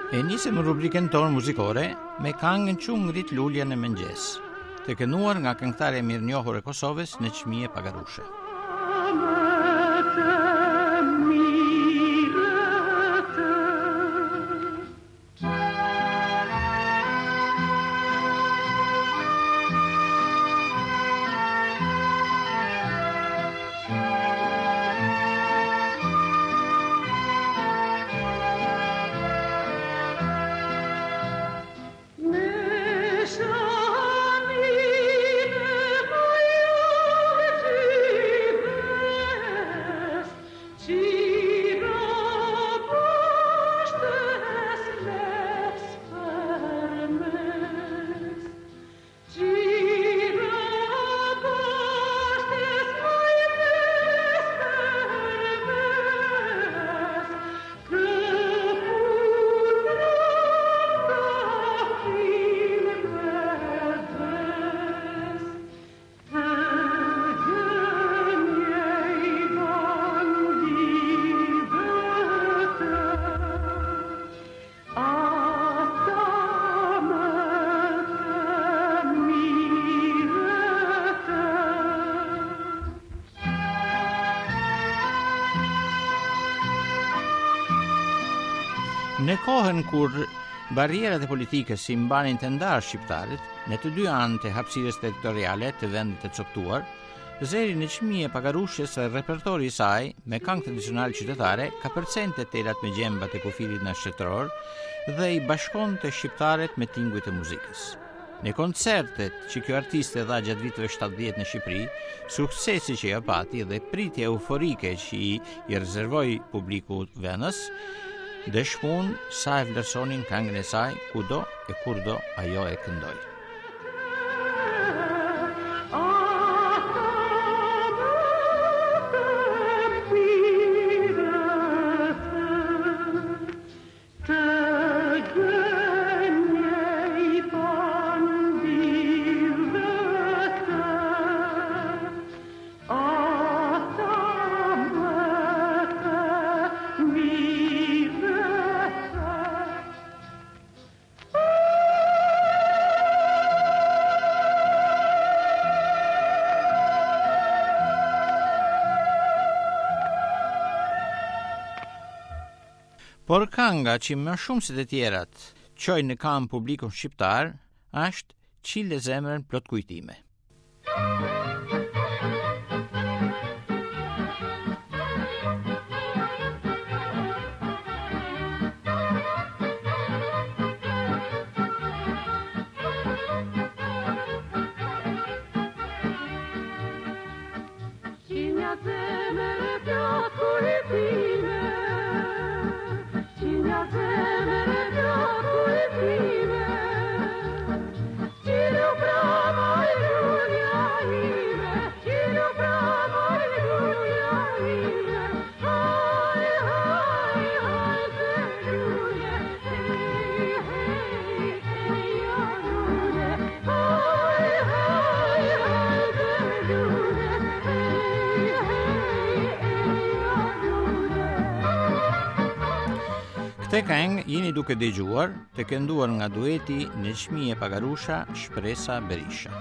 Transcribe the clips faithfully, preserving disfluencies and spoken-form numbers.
E nisëm rubrikën tonë muzikore me këngën që ngrit lulja në mëngjes, të kënuar nga këngëtarja e mirënjohur e Kosovës Neçmie Pagarushe. Në kohën kur barrierat e politikës si mbanin të ndarë shqiptarët në të dy anët e hapësirës territoriale të vendit të coptuar, zëri Neçmie Pagarushes e repertori i saj me këngë tradicionale qytetare ka përcente telat me gjembat e kufirit në shtetror dhe i bashkonte shqiptarët me tinguj të muzikës. Në koncertet që kjo artiste dha gjatë viteve shtatëdhjetë në Shqipëri, suksesi që ja pati dhe pritja euforike që i, i rezervoi publiku venës, dëshmun sa e vlerësonin këngën e saj kudo e kurdo ajo e këndoi. Por kënga që më shumë se të tjerat çoi në kam publikun shqiptar është Çile zemrën plot kujtime. Këtë këngë jeni duke dëgjuar të kënduar nga dueti Neçmie Pagarusha Shpresa Berisha.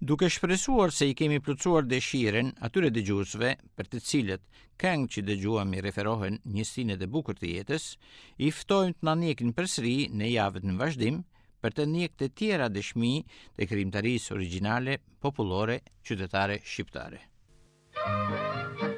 Duke shpresuar se I kemi plotësuar dëshiren atyre dëgjuesve për të cilët këngë që dëgjuam I referohen njësinë e bukur të jetës, I ftojmë të na njekin përsëri në javët në vazhdim për të njekë të tjera dëshmi të krijimtarisë origjinale popullore qytetare shqiptare.